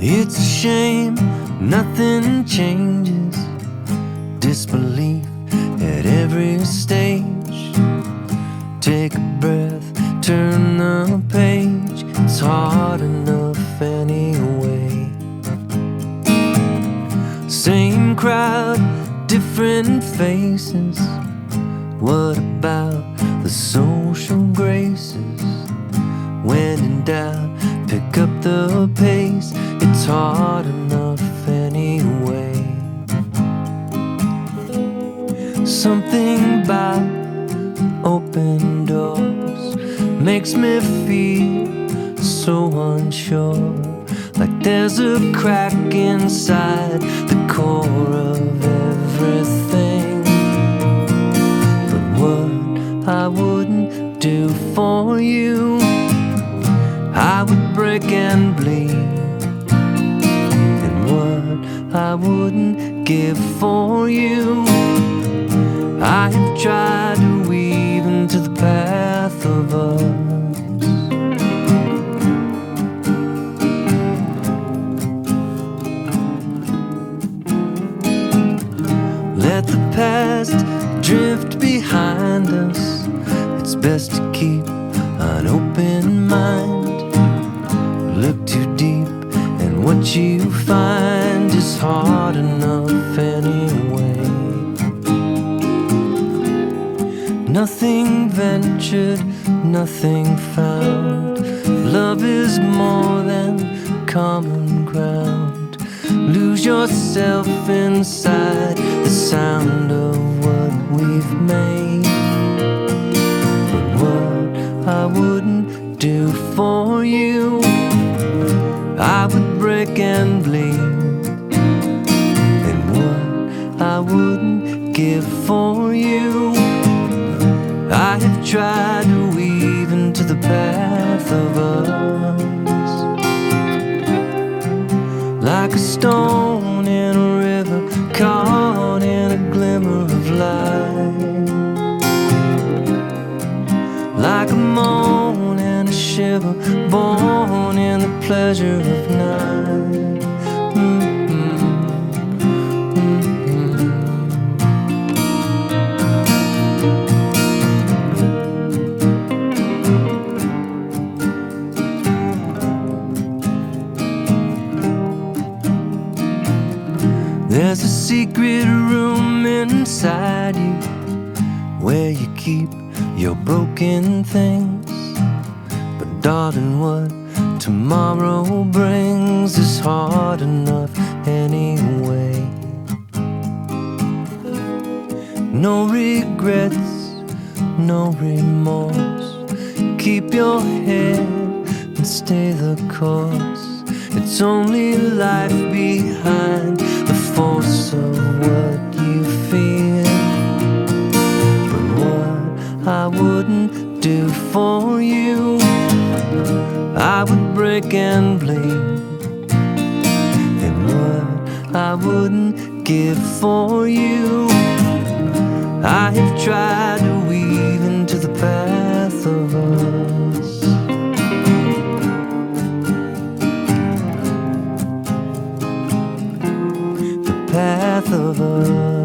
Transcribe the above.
It's a shame nothing changes. Disbelief at every stage. Take a breath, turn the page. It's hard enough anyway. Same crowd, different faces. What about the social graces? When in doubt, pick up the pace. It's hard enough anyway. Something about open doors makes me feel so unsure, like there's a crack inside the core of everything. But what I wouldn't do for you, I would break and bleed. And what I wouldn't give for you, I have tried to weave into the path of us. Let the past drift behind us. It's best to keep an open mind. Look too deep, and what you find is hard enough anyway. Nothing ventured, nothing found. Love is more than common ground. Lose yourself inside the sound of what we've made. But what I wouldn't do for you, I would break and bleed. And what I wouldn't give for you, I have tried to weave into the path of us. Like a stone in a river, caught in a glimmer of light. Like a moan and a shiver, born in the pleasure of night. There's a secret room inside you where you keep your broken things. But darling, what tomorrow brings is hard enough anyway. No regrets, no remorse. Keep your head and stay the course. It's only life behind the force of what you feel. But what I wouldn't do for you, I would break and bleed. And what I wouldn't give for you, I have tried to weave into the path of us. Path of us.